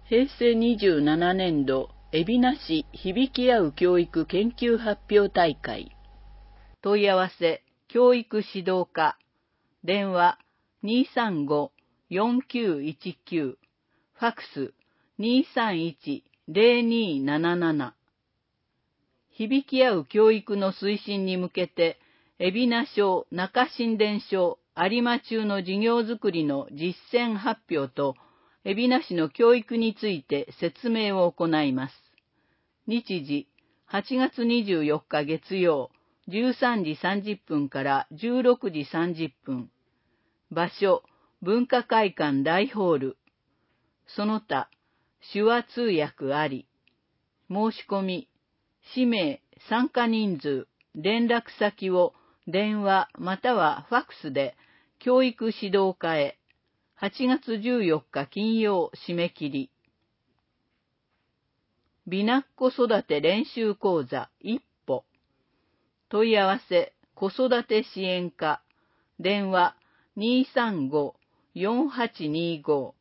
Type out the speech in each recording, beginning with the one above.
平成27年度、海老名市響き合う教育研究発表大会。問い合わせ、教育指導課。電話、235-4919。ファクス、231-0277。響き合う教育の推進に向けて、海老名省中新田省有馬中の事業づくりの実践発表と、海老名市の教育について説明を行います。日時、8月24日月曜、13時30分から16時30分。場所、文化会館大ホール。その他、手話通訳あり。申し込み、氏名、参加人数、連絡先を電話またはファックスで教育指導課へ。8月14日金曜締め切り。美奈子育て練習講座一歩。問い合わせ子育て支援課。電話235-4825。子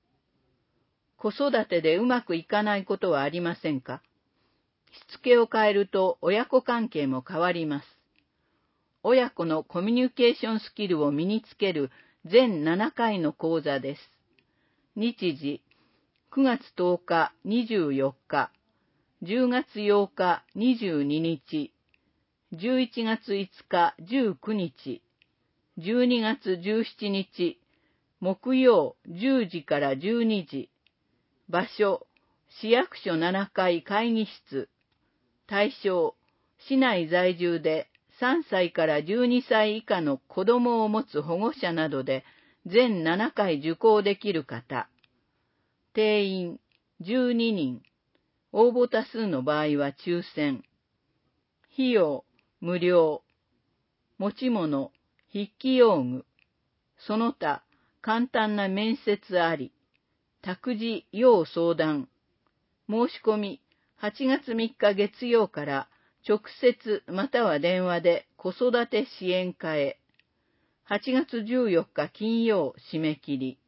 育てでうまくいかないことはありませんか？しつけを変えると親子関係も変わります。親子のコミュニケーションスキルを身につける全7回の講座です。日時、9月10日24日、10月8日22日、11月5日19日、12月17日、木曜10時から12時、場所、市役所7階会議室、対象、市内在住で3歳から12歳以下の子供を持つ保護者などで全7回受講できる方。定員12人。応募多数の場合は抽選。費用無料。持ち物、筆記用具。その他、簡単な面接あり。託児要相談。申し込み、8月3日月曜から直接または電話で子育て支援課へ。8月14日金曜締め切り。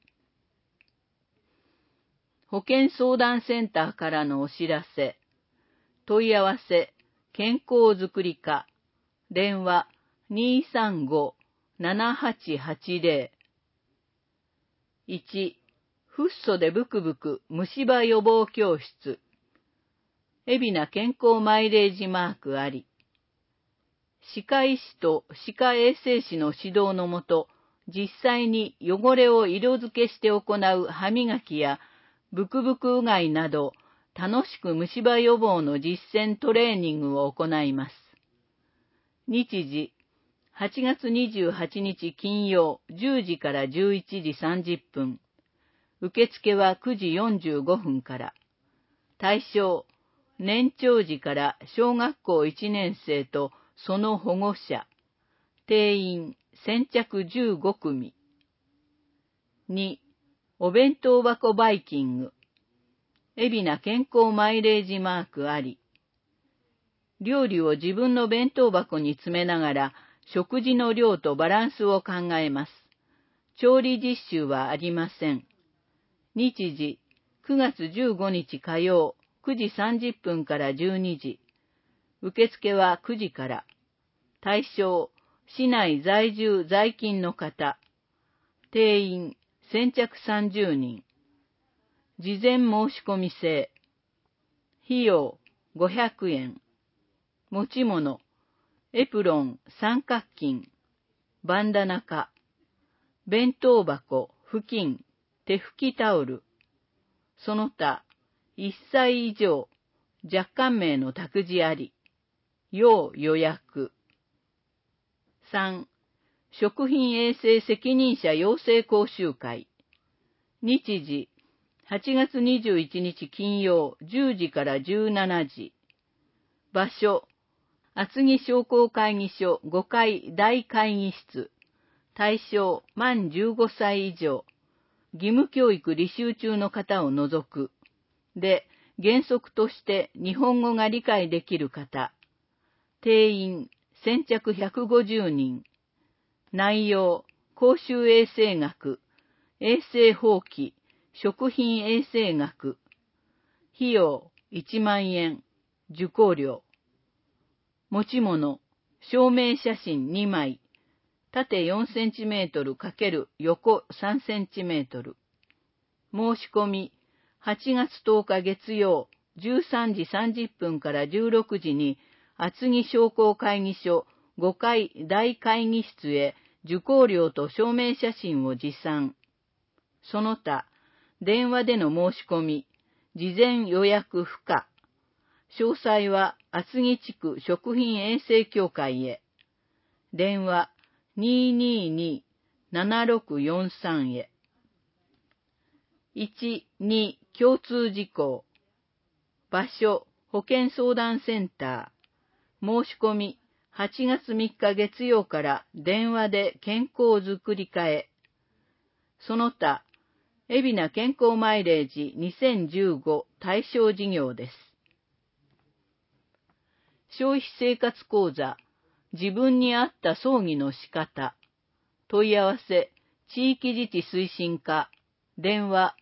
保健相談センターからのお知らせ。問い合わせ、健康づくり課。電話235-7880。1、フッ素でブクブク虫歯予防教室。海老名健康マイレージマークあり。歯科医師と歯科衛生士の指導のもと、実際に汚れを色付けして行う歯磨きやブクブクうがいなど、楽しく虫歯予防の実践トレーニングを行います。日時、8月28日金曜10時から11時30分。受付は9時45分から。対象、年長児から小学校1年生とその保護者。定員先着15組。2、お弁当箱バイキング。海老名健康マイレージマークあり。料理を自分の弁当箱に詰めながら食事の量とバランスを考えます。調理実習はありません。日時、9月15日火曜9時30分から12時。受付は9時から。対象、市内在住在勤の方。定員、先着30人。事前申し込み制。費用、500円。持ち物、エプロン、三角巾、バンダナか。弁当箱、布巾、手拭きタオル。その他、1歳以上、若干名の託児あり。要予約。3、食品衛生責任者養成講習会。日時、8月21日金曜10時から17時。場所、厚木商工会議所5階大会議室。対象、満15歳以上。義務教育履修中の方を除く。で、原則として日本語が理解できる方。定員、先着150人。内容、公衆衛生学、衛生法規、食品衛生学、 費用1万円、受講料。持ち物、証明写真2枚、縦4センチメートル×横3センチメートル。申し込み、8月10日月曜、13時30分から16時に、厚木商工会議所5階大会議室へ受講料と証明写真を持参。その他、電話での申し込み、事前予約不可。詳細は厚木地区食品衛生協会へ。電話222-7643へ。1、2共通事項。場所、保健相談センター。申し込み、8月3日月曜から電話で健康づくり課へ。その他、海老名健康マイレージ2015対象事業です。消費生活講座、自分に合った葬儀の仕方。問い合わせ、地域自治推進課。電話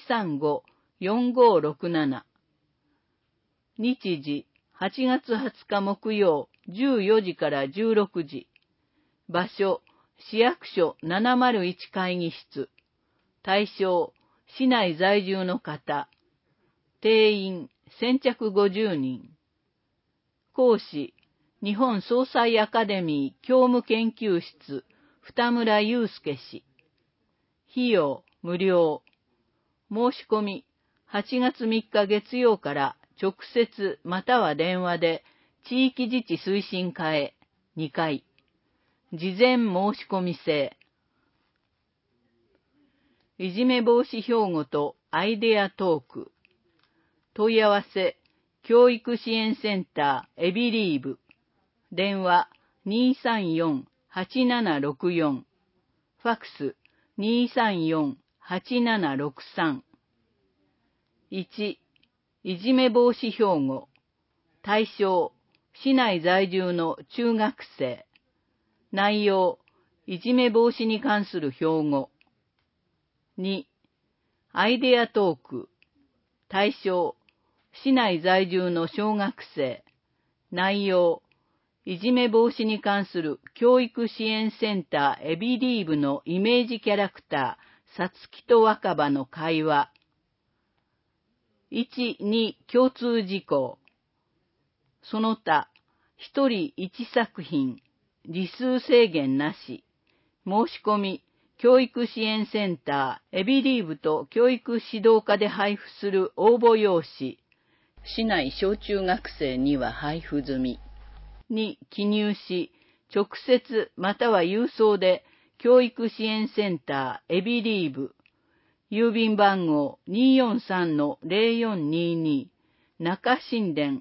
235-4567。日時、8月20日木曜、14時から16時。場所、市役所701会議室。対象、市内在住の方。定員、先着50人。講師、日本総裁アカデミー教務研究室、二村祐介氏。費用、無料。申し込み、8月3日月曜から直接または電話で地域自治推進課へ2回。事前申し込み制。いじめ防止標語とアイデアトーク。問い合わせ、教育支援センターエビリーブ。電話234-8764。ファックス234-8763。1、いじめ防止標語。対象、市内在住の中学生。内容、いじめ防止に関する標語。2、アイデアトーク。対象、市内在住の小学生。内容、いじめ防止に関する教育支援センターエビリーブのイメージキャラクター、さつきと若葉の会話。1、2共通事項。その他、1人1作品、字数制限なし。申し込み、教育支援センターエビリーブと教育指導課で配布する応募用紙。市内小中学生には配布済み。に記入し、直接または郵送で教育支援センターエビリーブ、郵便番号 243-0422 中新田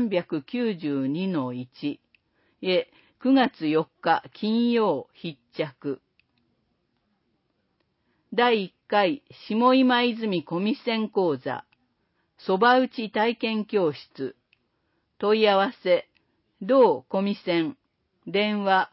392-1 へ9月4日金曜必着。第1回下今泉小見線講座、そば打ち体験教室。問い合わせ、同小見線、電話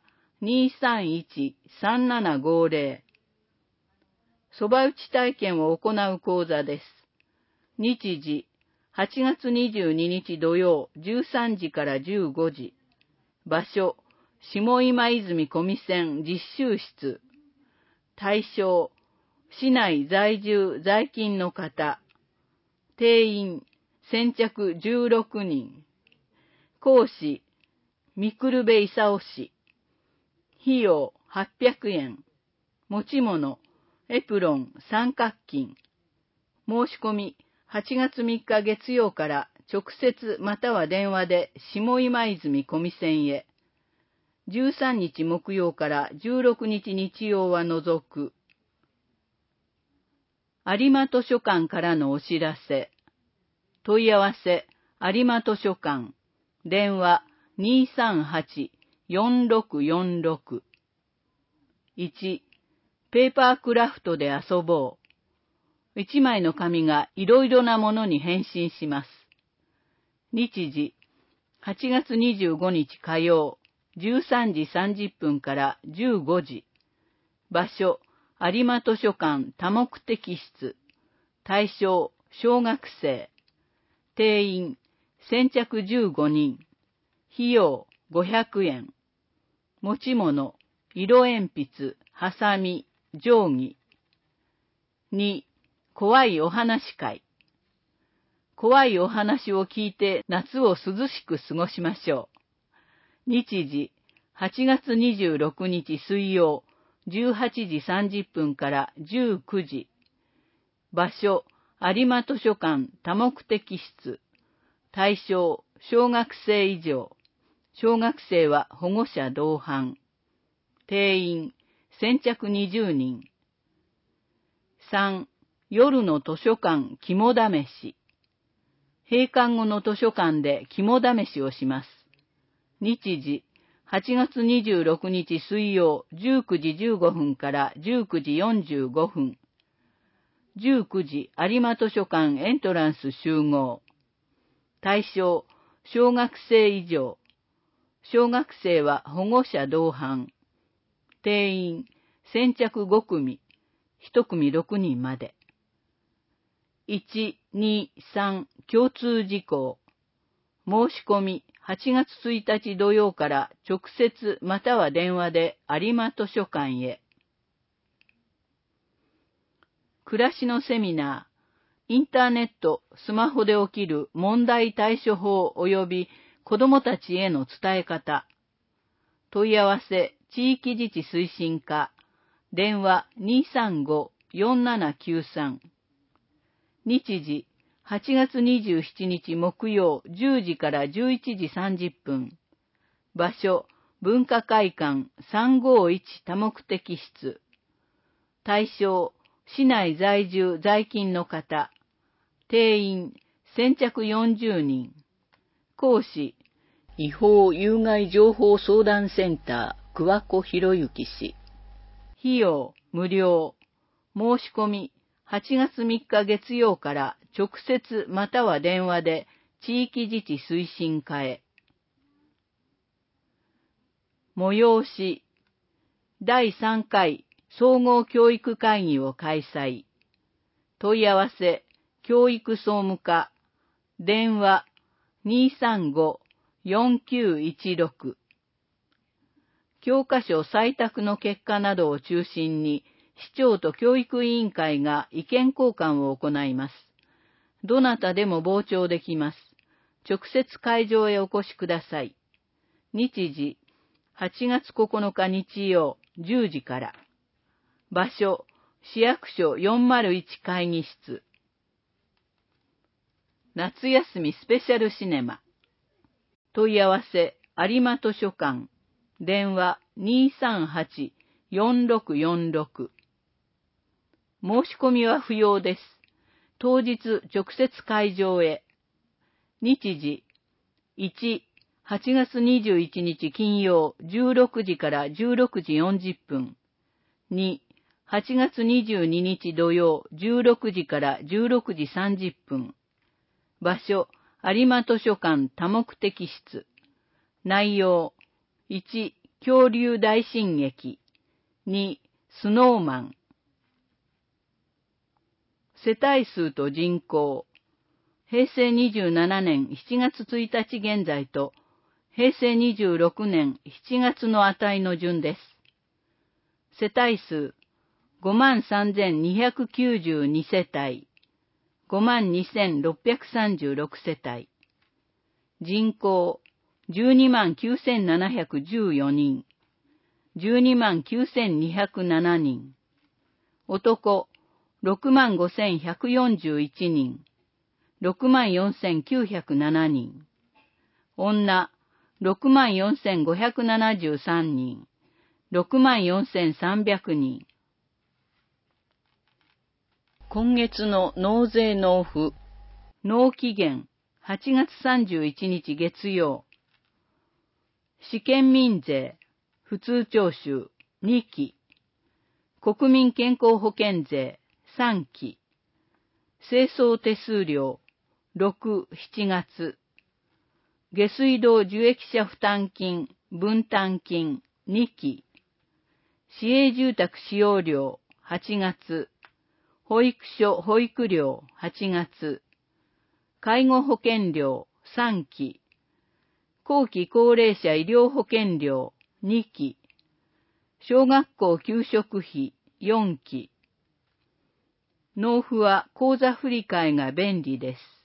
231-3750。そば打ち体験を行う講座です。日時、8月22日土曜13時から15時。場所、下今泉小見線実習室。対象、市内在住在勤の方。定員、先着16人。講師、三久部勲氏。費用800円。持ち物、エプロン三角巾。申し込み、8月3日月曜から直接または電話で下今泉小見線へ。13日木曜から16日日曜は除く。有馬図書館からのお知らせ。問い合わせ、有馬図書館。電話238-4646。1、ペーパークラフトで遊ぼう。1枚の紙がいろいろなものに変身します。日時、8月25日火曜、13時30分から15時。場所、有馬図書館多目的室。対象、小学生。 定員、先着15人。費用、500円。持ち物、色鉛筆、ハサミ、定規。2、怖いお話会。怖いお話を聞いて夏を涼しく過ごしましょう。日時、8月26日水曜、18時30分から19時。場所、有馬図書館多目的室。対象、小学生以上。小学生は保護者同伴。定員、先着20人。3、夜の図書館肝試し。閉館後の図書館で肝試しをします。日時、8月26日水曜19時15分から19時45分。19時有馬図書館エントランス集合。対象、小学生以上。小学生は保護者同伴。定員、先着5組。1組6人まで。1、2、3、共通事項。申し込み、8月1日土曜から直接または電話で有馬図書館へ。暮らしのセミナー、インターネット、スマホで起きる問題対処法及び子どもたちへの伝え方。問い合わせ、地域自治推進課、電話 235-4793。日時、8月27日木曜10時から11時30分。場所、文化会館351多目的室。対象、市内在住在勤の方。定員、先着40人。講師、違法有害情報相談センター、桑子博之氏。費用、無料。申し込み、8月3日月曜から直接または電話で地域自治推進課へ。催し、第3回総合教育会議を開催。問い合わせ、教育総務課、電話 235-4916。教科書採択の結果などを中心に、市長と教育委員会が意見交換を行います。どなたでも傍聴できます。直接会場へお越しください。日時、8月9日日曜10時から。場所、市役所401会議室。夏休みスペシャルシネマ。問い合わせ、有馬図書館。電話 238-4646。申し込みは不要です。当日直接会場へ。日時、1、8月21日金曜16時から16時40分。2、8月22日土曜16時から16時30分。場所、有馬図書館多目的室。内容、1、恐竜大進撃。2、スノーマン。世帯数と人口。平成27年7月1日現在と、平成26年7月の値の順です。世帯数、53,292 世帯。52,636 世帯。人口、129,714 人。129,207 人。男、65,141人。64,907 人。女、64,573 人。64,300人。今月の納税納付。納期限、8月31日月曜。試験民税、普通徴収、2期。国民健康保険税、3期。清掃手数料、6、7月。下水道受益者負担金、分担金、2期。市営住宅使用料、8月。保育所保育料、8月。 介護保険料3期、後期高齢者医療保険料2期、小学校給食費4期。納付は口座振替が便利です。